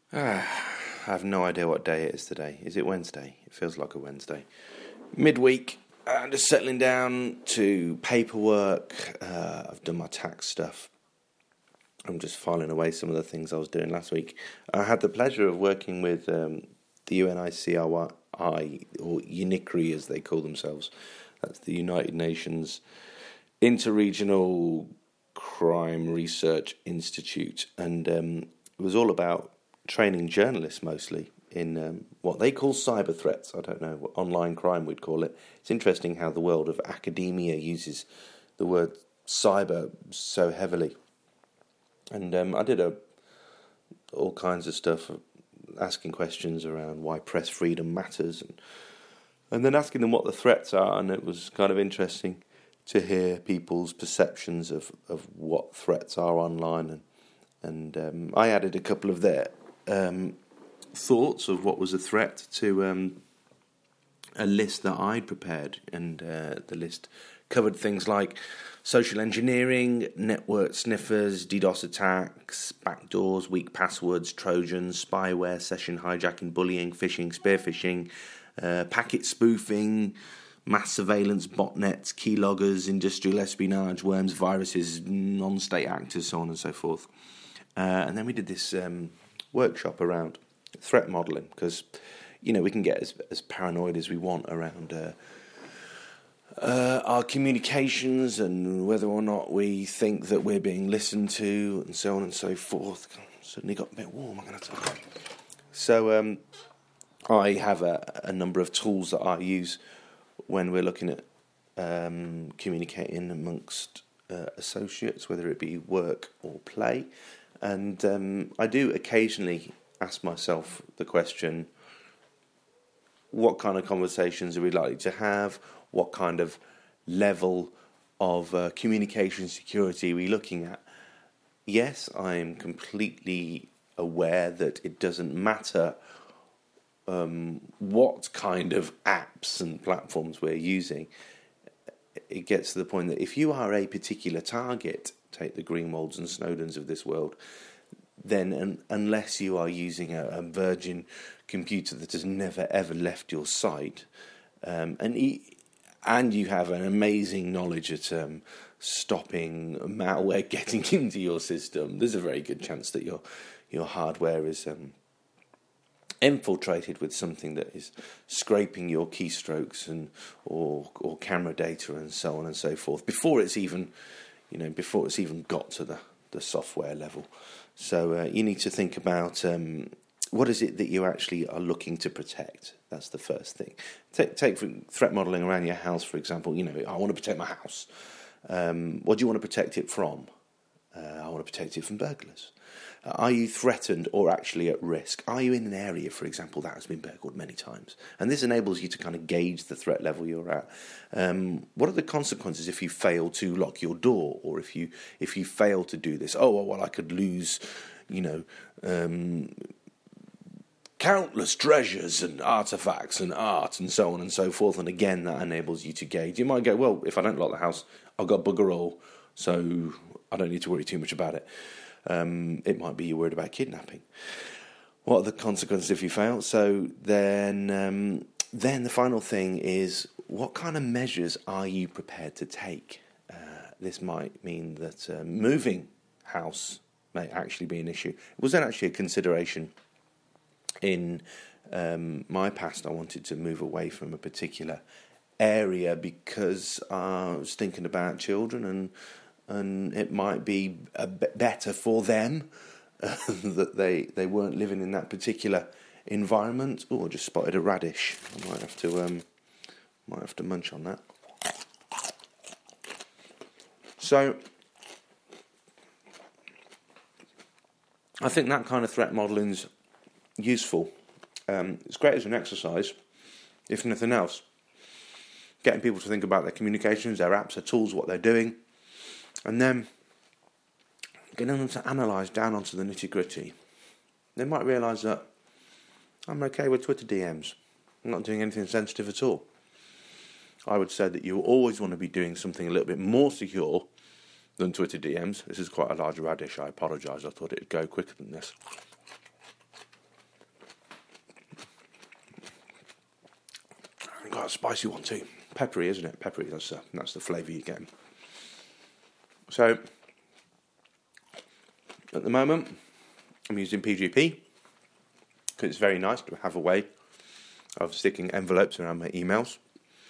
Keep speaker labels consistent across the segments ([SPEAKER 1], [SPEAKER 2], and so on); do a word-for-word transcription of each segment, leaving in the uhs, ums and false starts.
[SPEAKER 1] Ah, I have no idea what day it is today. Is it Wednesday? It feels like a Wednesday. Midweek, I'm just settling down to paperwork. Uh, I've done my tax stuff. I'm just filing away some of the things I was doing last week. I had the pleasure of working with um, the U N I C R I, or UNICRI as they call themselves. That's the United Nations Interregional Crime Research Institute. And um, it was all about training journalists mostly in um, what they call cyber threats. I don't know what online crime we'd call it. It's interesting how the world of academia uses the word cyber so heavily. And um, I did a, all kinds of stuff, asking questions around why press freedom matters, and, and then asking them what the threats are. And it was kind of interesting to hear people's perceptions of, of what threats are online. And, and um, I added a couple of their um, thoughts of what was a threat to um, a list that I'd prepared. And uh, the list covered things like social engineering, network sniffers, DDoS attacks, backdoors, weak passwords, Trojans, spyware, session hijacking, bullying, phishing, spear phishing, uh, packet spoofing, mass surveillance, botnets, keyloggers, industrial espionage, worms, viruses, non-state actors, so on and so forth. Uh, and then we did this um, workshop around threat modelling, because, you know, we can get as, as paranoid as we want around Uh, Uh, our communications and whether or not we think that we're being listened to and so on and so forth. Suddenly got a bit warm, I'm going to talk. So um, I have a, a number of tools that I use when we're looking at um, communicating amongst uh, associates, whether it be work or play. And um, I do occasionally ask myself the question, what kind of conversations are we likely to have? What kind of level of uh, communication security are we looking at? Yes, I am completely aware that it doesn't matter um, what kind of apps and platforms we're using. It gets to the point that if you are a particular target, take the Greenwalds and Snowdens of this world, then un- unless you are using a, a virgin computer that has never ever left your site, um, and e- and you have an amazing knowledge at um, stopping malware getting into your system, there's a very good chance that your your hardware is um, infiltrated with something that is scraping your keystrokes and or or camera data and so on and so forth before it's even, you know, before it's even got to the, the software level. So uh, you need to think about um, what is it that you actually are looking to protect. That's the first thing. Take, take threat modelling around your house, for example. You know, I want to protect my house. Um, what do you want to protect it from? Uh, I want to protect it from burglars. Uh, are you threatened or actually at risk? Are you in an area, for example, that has been burgled many times? And this enables you to kind of gauge the threat level you're at. Um, what are the consequences if you fail to lock your door, or if you if you fail to do this? Oh, well, I could lose, you know, um, countless treasures and artifacts and art and so on and so forth. And again, that enables you to gauge. You might go, well, if I don't lock the house, I've got bugger all, so I don't need to worry too much about it. Um, it might be you're worried about kidnapping. What are the consequences if you fail? So then, um, then the final thing is, what kind of measures are you prepared to take? Uh, this might mean that uh, moving house may actually be an issue. It wasn't actually a consideration in um, my past. I wanted to move away from a particular area because I was thinking about children, and and it might be a bit better for them uh, that they, they weren't living in that particular environment. Oh, I just spotted a radish. I might have to um, might have to munch on that. So I think that kind of threat modelling's useful. Um, it's great as an exercise, if nothing else. Getting people to think about their communications, their apps, their tools, what they're doing, and then getting them to analyse down onto the nitty-gritty. They might realise that I'm okay with Twitter D Ms. I'm not doing anything sensitive at all. I would say that you always want to be doing something a little bit more secure than Twitter D Ms. This is quite a large radish. I apologise. I thought it'd go quicker than this. I got a spicy one too. Peppery, isn't it? Peppery, that's, uh, that's the flavour you get. So, at the moment, I'm using P G P, because it's very nice to have a way of sticking envelopes around my emails.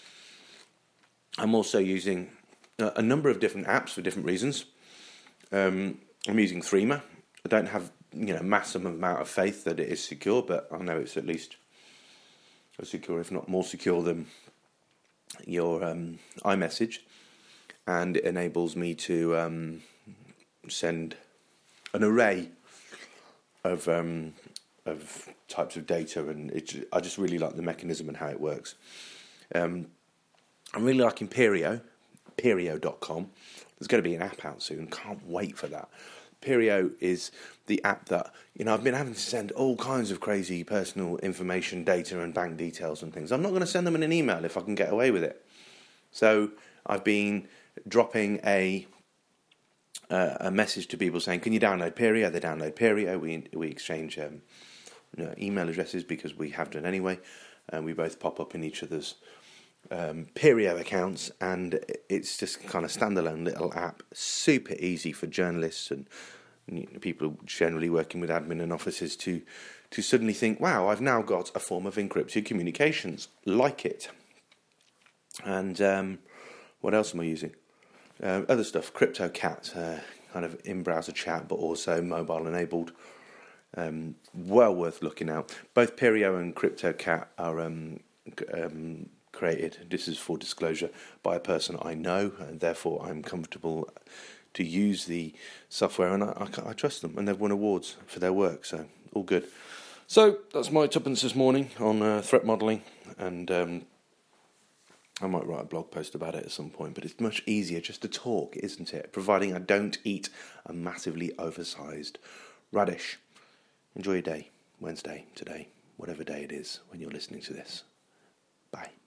[SPEAKER 1] I'm also using a, a number of different apps for different reasons. Um, I'm using Threema. I don't have, you know, massive amount of faith that it is secure, but I know it's at least as secure, if not more secure, than your um, iMessage, and it enables me to um, send an array of um, of types of data, and it, I just really like the mechanism and how it works. Um, I'm really liking Perio, Perio dot com. There's going to be an app out soon. Can't wait for that. Perio is the app that, you know, I've been having to send all kinds of crazy personal information, data and bank details and things. I'm not going to send them in an email if I can get away with it. So I've been dropping a uh, a message to people saying, can you download Perio? They download Perio. We we exchange um, you know, email addresses because we have done anyway. And we both pop up in each other's Um, Perio accounts, and it's just kind of standalone little app, super easy for journalists and people generally working with admin and offices to to suddenly think, wow, I've now got a form of encrypted communications, like it. And um, what else am I using? Uh, other stuff, CryptoCat, uh, kind of in-browser chat, but also mobile-enabled. Um, well worth looking out. Both Perio and CryptoCat are um, um, created, this is for disclosure, by a person I know, and therefore I'm comfortable to use the software, and I, I, I trust them, and they've won awards for their work, so all good. So that's my tuppence this morning on uh, threat modelling, and um, I might write a blog post about it at some point, but it's much easier just to talk, isn't it? Providing I don't eat a massively oversized radish. Enjoy your day, Wednesday, today, whatever day it is when you're listening to this. Bye.